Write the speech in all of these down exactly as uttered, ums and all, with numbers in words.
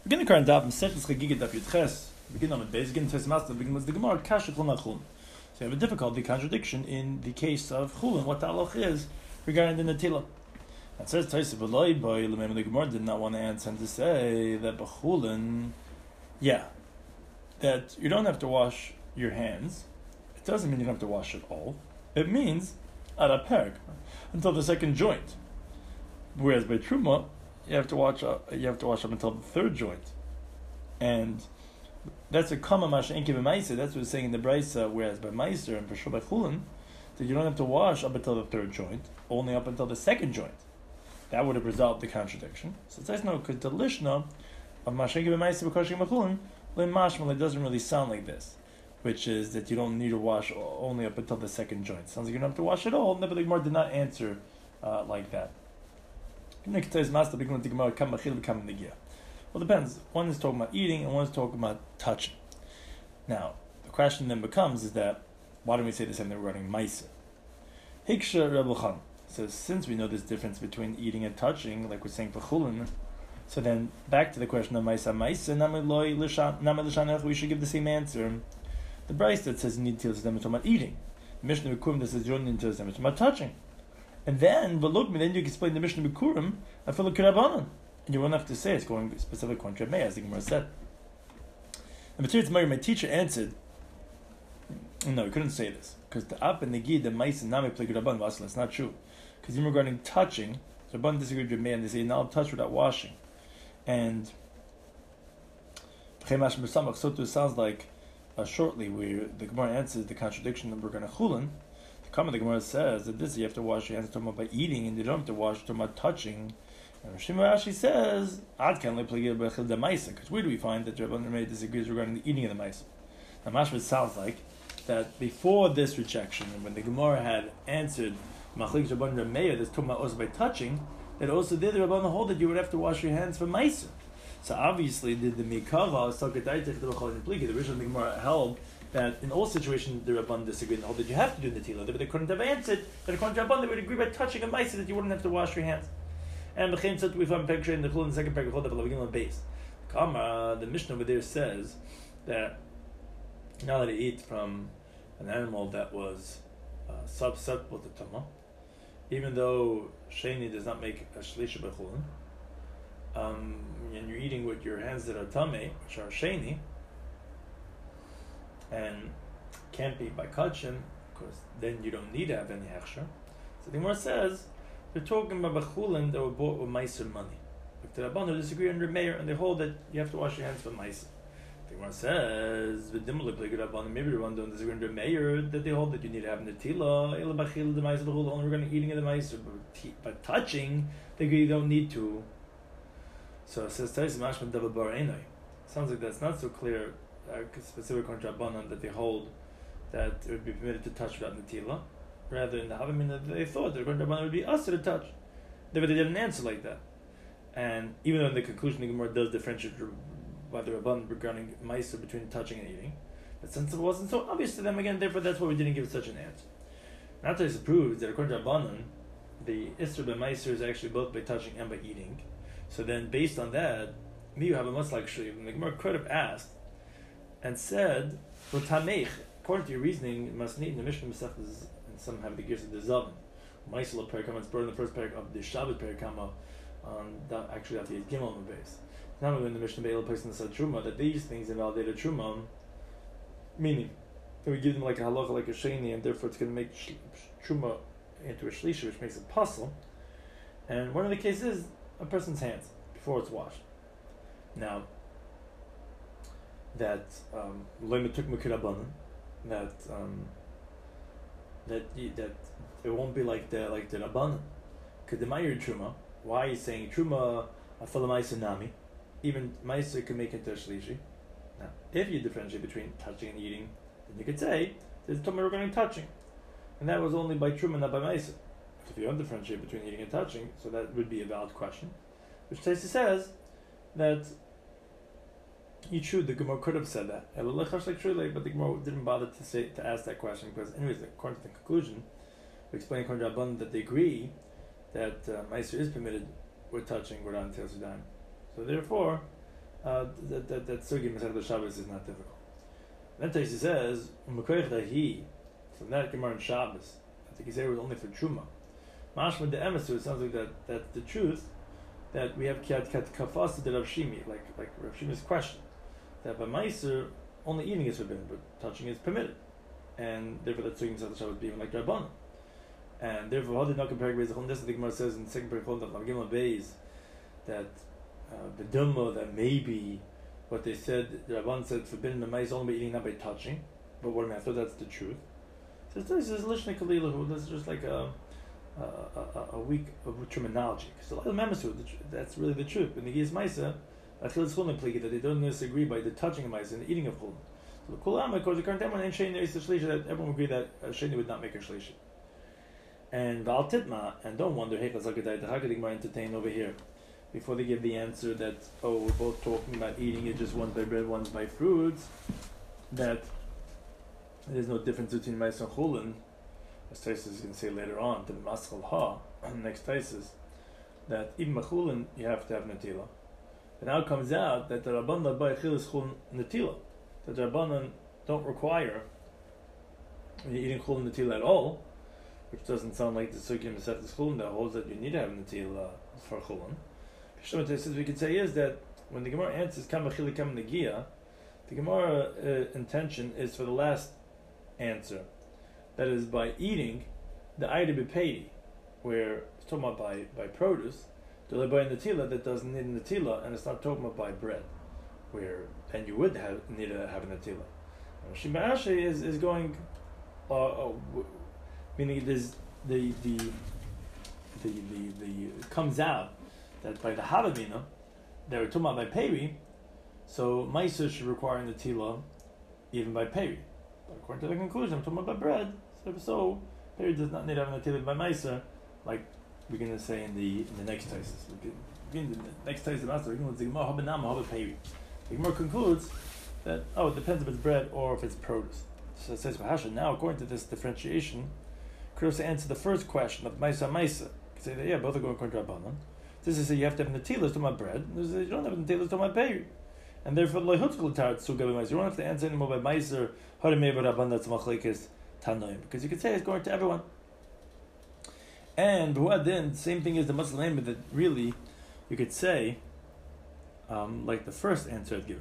Begin the current daf, Mesechus Chagiga daf Yudches. Begin on the base. Begin Tes Master. Begin with the Gemara Kasha Chulun Chulun. So you have a difficulty, contradiction in the case of Chulun. What the halach is regarding the Natila. It says Taisa V'Loi Boy. The Gemara did not want to answer and to say that B'Chulun, yeah, that you don't have to wash your hands. It doesn't mean you don't have to wash at all. It means at a perk until the second joint. Whereas by Truma, you have to watch. Uh, you have to wash up until the third joint, and that's a common masha enki b'maiser. That's what it's saying in the brisa. Whereas by maiser and for sure by chulin, that you don't have to wash up until the third joint, only up until the second joint. That would have resolved the contradiction. So it says no, because the lishna of masha enki b'maiser b'koshim b'chulin le'mashmal, it doesn't really sound like this, which is that you don't need to wash only up until the second joint. Sounds like you don't have to wash at all. But the Gemara did not answer uh, like that. Well, depends. One is talking about eating and one is talking about touching. Now, the question then becomes is that why don't we say the same thing regarding Maisa? Hiksha Rebbe Chan says, since we know this difference between eating and touching, like we're saying for Chulin, so then back to the question of Maisa, Maisa, Nameloi Lishan, we should give the same answer. The Bryce that says you need to them talking about eating. The Mishnah Bikurim that says you don't need to them talking about touching. And then, but look, then you can explain the Mishnah Bikurim, I feel like Kirabanan. And you won't have to say it's going specific contra May, as the Gemara said. And Matir Tzmari, my teacher answered, no, he couldn't say this. Because the App and the Gid, the Mice and Nami play Kiraban Vasla, it's not true. Because even regarding touching, Rabban disagreed with May and they say, now touch without washing. And so too sounds like uh, shortly where the Gemara answers the contradiction of Bergana Chulin. Comment the Gemara says that this you have to wash your hands talking about by eating, and you don't have to wash talking about touching. And Rishim Rashi says, "Ad can play bechil the ma'isa." Because where do we find that Rabban Rameh disagrees regarding the eating of the ma'isa? Now, Mashma sounds like that before this rejection, and when the Gemara had answered Machlik Rabban Rameh, that's talking about also by touching, that also did the Rabban hold that you would have to wash your hands for ma'isa. So obviously, the the Mikava Sakataytech the Bechol and Pligi, the original Gemara held that in all situations the Rabban disagreed and hold that you have to do the Natila, but they couldn't have answered that according to Rabban they would agree by touching a ma'isa that you wouldn't have to wash your hands. And the Chaim said we find picture in the Chul in the second paragraph that beginning on base. Kama, the Mishnah over there says that you're not allowed to eat from an animal that was uh, susceptible to Tama, even though Sheni does not make a Shlisha Bechulin, um, and you're eating with your hands that are Tame, which are Sheni, and can't be by Kachin, because then you don't need to have any Hechsher. So the Gemara says, they're talking about Bechulin that were bought with Meiser money. If the Rabban disagree under Meir, and they hold that you have to wash your hands for Meiser. The Gemara says, V'dimlik like Rabban, maybe the Rabban don't disagree under Meir, that they hold that you need to have Netila, Ela Bachil, the Meiser, the whole, only regarding eating of the Meiser, but touching, they agree you don't need to. So it says, Tais Mashman Dava Bar Einai. Sounds like that's not so clear, uh, specific contra Rabbanan, that they hold that it would be permitted to touch without Netila. Rather than the Havamim that they thought that Rabban would be us to touch. They, they didn't answer like that. And even though in the conclusion the Gemara does differentiate by the Rabban regarding Maisa between touching and eating, but since it wasn't so obvious to them again, therefore that's why we didn't give such an answer. Not that it proves that according to Rabbanan, the Isra by Maiser is actually both by touching and by eating. So then based on that, me you have a much like Shriv, the Gemara could have asked and said, well, Tamech, according to your reasoning, it must need in the Mishnah Masech is some have the gears of the Zavin. Maisel Perikama, it's brought in the first parak of the Shabbat Perikama, on that actually at the Gimel on the base. Not only in the Mishnah Be'el place in the Truma, that these things invalidate a Truma, meaning that we give them like a halacha, like a sheni, and therefore it's going to make sh- Truma into a shlisha, which makes it puzzle. And one of the cases is a person's hands before it's washed. Now, that Loimet took Mukirabanan, that um, that that it won't be like the like the Rabbanan. Because the Meir Truma, why he's saying Truma afala Ma'aser Nami, even Ma'aser can make it to a Shlishi. Now, if you differentiate between touching and eating, then you could say there's Tuma regarding touching, and that was only by Truma, not by Ma'aser. If you don't differentiate between eating and touching, so that would be a valid question. Which Taisi says that you true, the Gemara could have said that, but the Gemara didn't bother to say to ask that question because, anyways, according to the conclusion, we explain according to Rabban that they agree that uh, Meiser is permitted with touching without Tel Sudan. So therefore, uh, that that that sugi Masechta Shabbos is not difficult. Then Taisi says, "Umekoich he." From that Gemara in Shabbos, I think he said it was only for Truma. Mashma de Emesu, it sounds like that that's the truth. That we have Kiat Kat Kafas de Rav Shimi, like like Rav Shimi's question, that by Meiser only eating is forbidden, but touching is permitted, and therefore that's sugi Masechta Shabbos being like Rabbanan. And therefore, how did not compare with this? The Gemara says in the second paragraph of Gimel Beis that uh, the Dhamma that maybe what they said, the Rabban said forbidden the mice only by eating, not by touching. But what I mean, I thought that's the truth. So this is lishne kalilahu. This is just like a a, a, a weak a terminology. Because that's really the truth. In the Giyas Maisa, that they don't disagree by the touching of mice and the eating of chulin. So the Kulam, of course, the current everyone in Sheni is the shlishi that everyone agree that uh, Sheni would not make a shlishi. And Val Titma, and don't wonder, hey, how could the Gemara entertain over here? Before they give the answer that, oh, we're both talking about eating it just one's by bread, one's by fruits, that there's no difference between mais and chulin, as Taisus is going to say later on, to the Maschal Ha, next Taisus, that even by chulin you have to have natila. But now it comes out that the Rabbanan by chil is chulin natila, that the Rabbanan don't require when you're eating chulin natila at all, which doesn't sound like the Sukkah Masechtas Chulin that holds that you need to have Natila for Chulin. Pishtam we could say is that when the Gemara answers Kam Achili Kam Negia, the Gemara uh, intention is for the last answer. That is by eating the Aida B'Peidi, where it's talking about by, by produce, the by Natila that doesn't need Natila, and it's not talking about by bread, where and you would have need to have a Natila. Shima Ashi is, is going uh, uh, meaning there's the the the the the it comes out that by the Havamina they were talking about by Peri, so Meiser should require Natila even by Peri. But according to the conclusion, I'm talking about by bread, so, so Peri does not need to have Natila by Meiser, like we're going to say in the in the next thesis. In the next thesis, we're going to say Peri. The Gemara concludes that oh, it depends if it's bread or if it's produce. So it says now, according to this differentiation, could also answer the first question of Maisa Maisa. Could say that, yeah, both are going according to Rabbanan. This is say you have to have Natilas to my bread, and this is you don't have Natilas to my pay. And therefore, you don't have to answer anymore by Meiser, because you could say it's going to everyone. And then, same thing as the Muslim, that really, you could say, um, like the first answer I've given,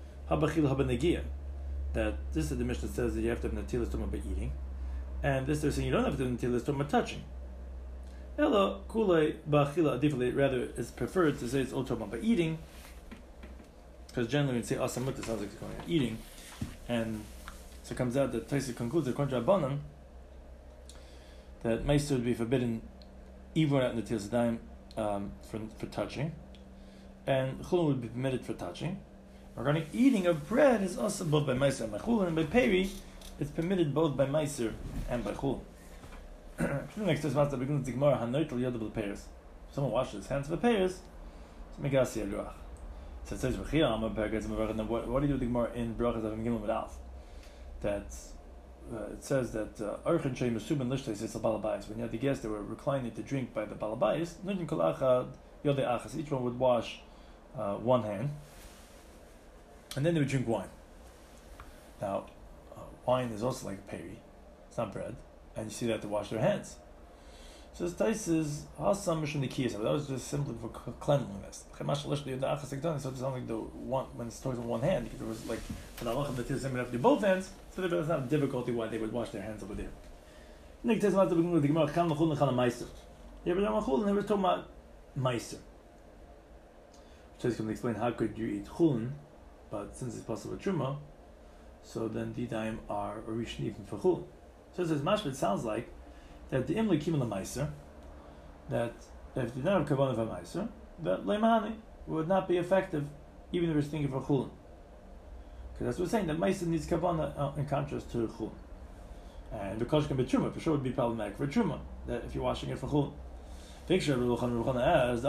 that this is the Mishnah says that you have to have Natilas to by eating. And this they're saying you don't have to do until it's talking about touching. Elo kulei ba'achila adifali, rather is preferred to say it's all talking about eating, because generally when you say asamut it sounds like it's going on eating, and so it comes out that Taisi concludes according to Rabbanan that meister would be forbidden even at Natilas Yadayim um, for for touching, and chulin would be permitted for touching. Regarding eating of bread is also both by meister and by chulin, and by peri it's permitted both by Meiser and by Chul. Next to the beginning of the Gemara, Hanoitel Yodabel Peiros. Someone washes his hands for Peiros, so Megasi Aluach. So it says, what do you do with the Gemara in Brachas of Gimel with Alf? That uh, it says that Archen Shay Mesubin Lishtais is a balabais. When you had the guests, they were reclining to drink by the balabais. Nujin Kol Achad Yodei Achas. Each one would wash uh, one hand, and then they would drink wine. Now, wine is also like peri, it's not bread, and you see they have to wash their hands. So this tais is hasam mishum nikiyas. That was just simply for cleanliness. So it sounds like the one when it's talking with one hand, because it was like for the halach of the tis, they have to do both hands. So there was not a difficulty why they would wash their hands over there. Next tais about the beginning of the Gemara, chal mechul nechal meiser. Yeah, but mechul, and they were talking about meiser. Tais can explain how could you eat chulin, but since it's possible truma, so then the daim are orish even for chul. So it says mashma. It sounds like that the imli kimel meiser, that if you don't have kavanah for meiser, that leimani would not be effective, even if it's thinking for chul. Because that's what we're saying, that meiser needs kavanah uh, in contrast to chul. And because can be truma, for sure would be problematic for truma, that if you're washing it for chul. Picture as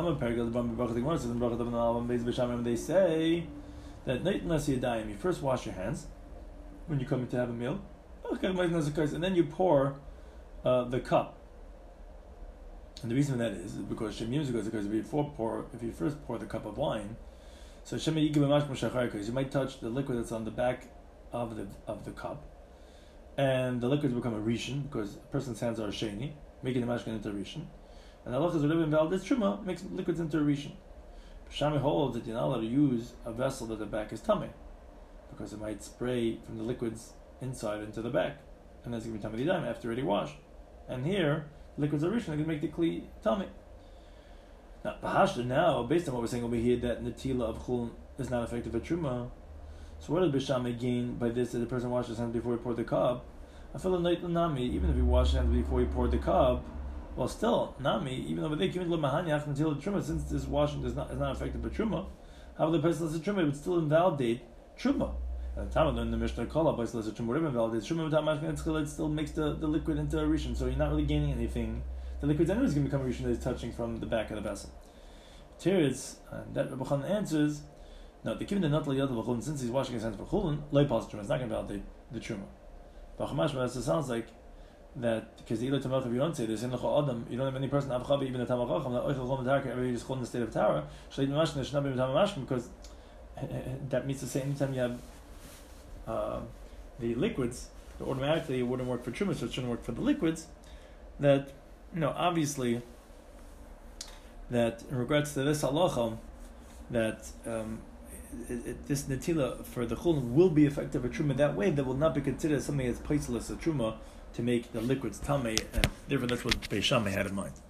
they say that you first wash your hands when you come in to have a meal, and then you pour uh, the cup. And the reason for that is because if you pour, if you first pour the cup of wine, So Shema Yigib Mashma Shachar, because you might touch the liquid that's on the back of the of the cup, and the liquids become a rishon because a person's hands are a sheni, making the mashkin into a rishon. And the halachas are living valid. This truma makes liquids into a rishon. Shami holds that you're not allowed to use a vessel that the back is tummy, because it might spray from the liquids inside into the back, and that's going to be tummy dime after already washed. And here, liquids are rishon, they can make the kli tummy. Now, Bahashta now, based on what we're saying over here, that Natila of Chulin is not effective at Truma. So what does Bishame gain by this, that the person washes his hands before he poured the cup? I feel like Nami, even if he washed his hands before he poured the cup, well still, Nami, even over there, Natila of Truma, since this washing is not, is not effective at Truma, how the person does Truma, it would still invalidate Truma. At the time of the Mishnah Kala, but Truma would invalidate Truma, it still makes the, the liquid into a rishon, so you're not really gaining anything. The liquid anyway is going to become a rishon that is touching from the back of the vessel. Teretz, and that Rabbi Chanan answers, no, the given the not liyad of chulin, since he's washing his hands for chulin, loy pas truma, it's not going to validate the truma. But Chamash, it sounds like that because the ilay tamach of you don't say this in the adam, you don't have any person avchavi even the tamach chacham that oichel chol metarka everybody just chol in the state of tara shleit mashkin should not be tamach because that means to say anytime you have uh, the liquids, automatically it wouldn't work for truma, so it shouldn't work for the liquids. That you know, obviously, that in regards to this halacha, that um, it, it, this netila for the chulin will be effective for truma that way, that will not be considered something that's placeless a truma to make the liquids tamei, and therefore that's what Beis Shammai had in mind.